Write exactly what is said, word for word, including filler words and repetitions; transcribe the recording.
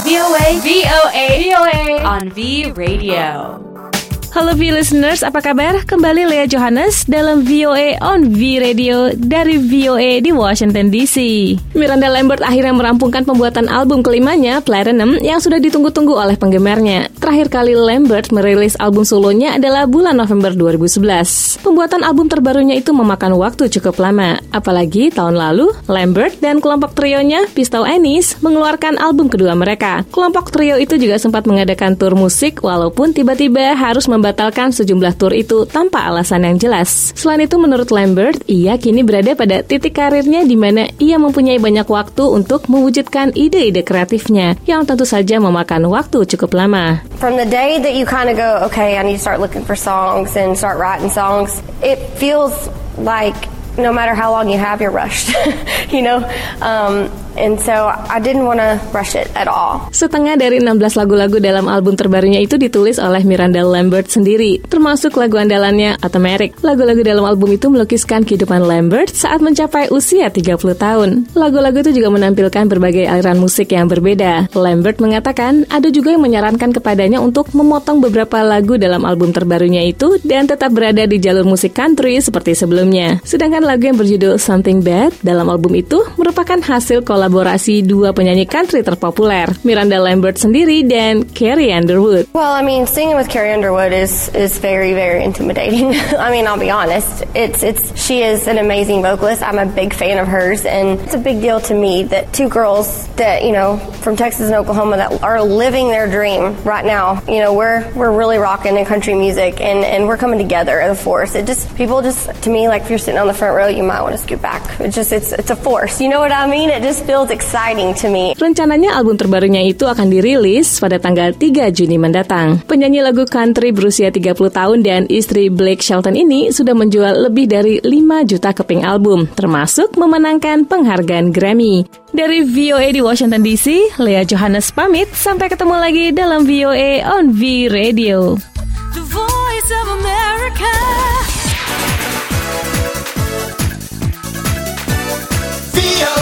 V O A, V O A, V O A on V Radio. Halo V listeners, apa kabar? Kembali Lea Johannes dalam V O A on V Radio dari V O A di Washington D C. Miranda Lambert akhirnya merampungkan pembuatan album kelimanya, Platinum, yang sudah ditunggu-tunggu oleh penggemarnya. Terakhir kali Lambert merilis album solonya adalah bulan November dua ribu sebelas. Pembuatan album terbarunya itu memakan waktu cukup lama. Apalagi tahun lalu, Lambert dan kelompok trionya, Pistol Annis, mengeluarkan album kedua mereka. Kelompok trio itu juga sempat mengadakan tur musik walaupun tiba-tiba harus membatalkan membatalkan sejumlah tur itu tanpa alasan yang jelas. Selain itu, menurut Lambert, ia kini berada pada titik karirnya di mana ia mempunyai banyak waktu untuk mewujudkan ide-ide kreatifnya, yang tentu saja memakan waktu cukup lama. From the day that you kind of go, okay, I need to start looking for songs and start writing songs, it feels like no matter how long you have, you're rushed, you know? Um, and so I didn't want to rush it at all. Setengah dari enam belas lagu-lagu dalam album terbarunya itu ditulis oleh Miranda Lambert sendiri, termasuk lagu andalannya Automatic. Lagu-lagu dalam album itu melukiskan kehidupan Lambert saat mencapai usia tiga puluh tahun. Lagu-lagu itu juga menampilkan berbagai aliran musik yang berbeda. Lambert mengatakan ada juga yang menyarankan kepadanya untuk memotong beberapa lagu dalam album terbarunya itu dan tetap berada di jalur musik country seperti sebelumnya. Sedangkan lagu yang berjudul Something Bad dalam album itu merupakan hasil kolaborasi dua penyanyi country terpopuler, Miranda Lambert sendiri dan Carrie Underwood. Well, I mean, singing with Carrie Underwood is is very, very intimidating. I mean, I'll be honest. It's it's she is an amazing vocalist. I'm a big fan of hers, and it's a big deal to me that two girls that, you know, from Texas and Oklahoma that are living their dream right now. You know, we're we're really rocking in country music, and and we're coming together as a force. It just people just to me, like if you're sitting on the front row, you might want to scoot back. It's just it's it's a force. You know what I mean? It just feels exciting to me. Rencananya album terbarunya itu akan dirilis pada tanggal tiga Juni mendatang. Penyanyi lagu country berusia tiga puluh tahun dan istri Blake Shelton ini sudah menjual lebih dari lima juta keping album, termasuk memenangkan penghargaan Grammy. Dari V O A di Washington D C, Lea Johannes pamit. Sampai ketemu lagi dalam V O A on V Radio. The Voice of America. V O A